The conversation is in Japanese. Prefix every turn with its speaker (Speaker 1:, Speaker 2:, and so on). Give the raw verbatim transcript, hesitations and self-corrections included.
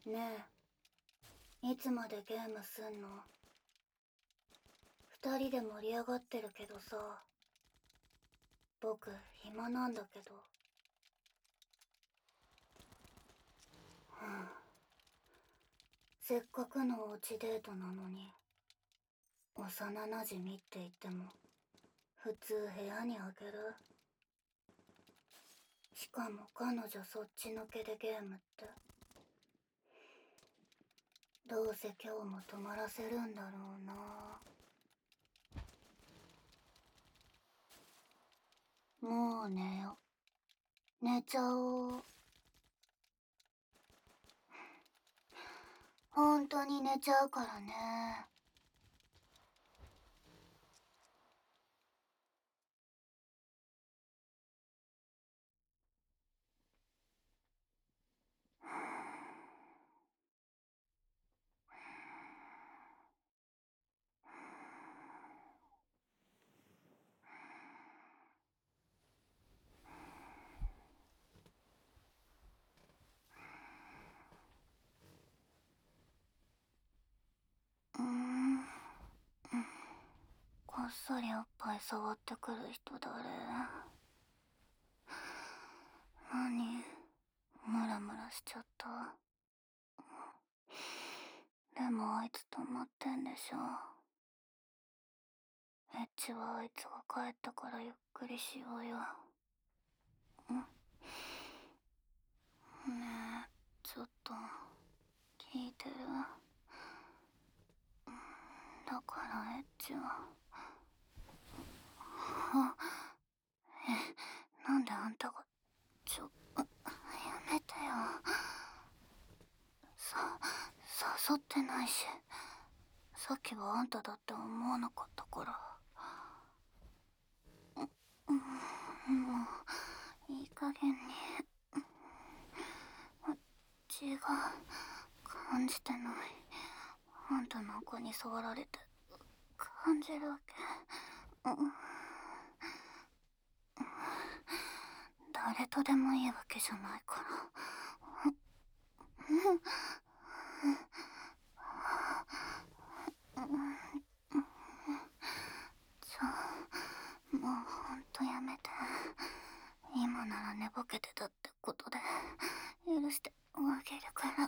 Speaker 1: ねえ、いつまでゲームすんの？二人で盛り上がってるけどさ、僕暇なんだけど。はあ、せっかくのおうちデートなのに、幼なじみって言っても普通部屋にあげる。しかも彼女そっちのけでゲームって。どうせ今日も泊まらせるんだろうな。もう寝よ。寝ちゃおう。本当に寝ちゃうからね。うーん、こっそりおっぱい触ってくる人誰？何？ムラムラしちゃった。でもあいつ止まってんでしょ。エッチはあいつが帰ったからゆっくりしようよ。ん？ねえ、ちょっと聞いてる？だからエッチは。あ、え、なんであんたが。ちょ、やめてよ。さ、誘ってないし。さっきはあんただって思わなかったから。うん、もういい加減に。血が感じてない。あんたなんかに触られて感じるわけ。うん、誰とでもいいわけじゃないから。じゃあもうほんとやめて。今なら寝ぼけてたってことで許してあげるから。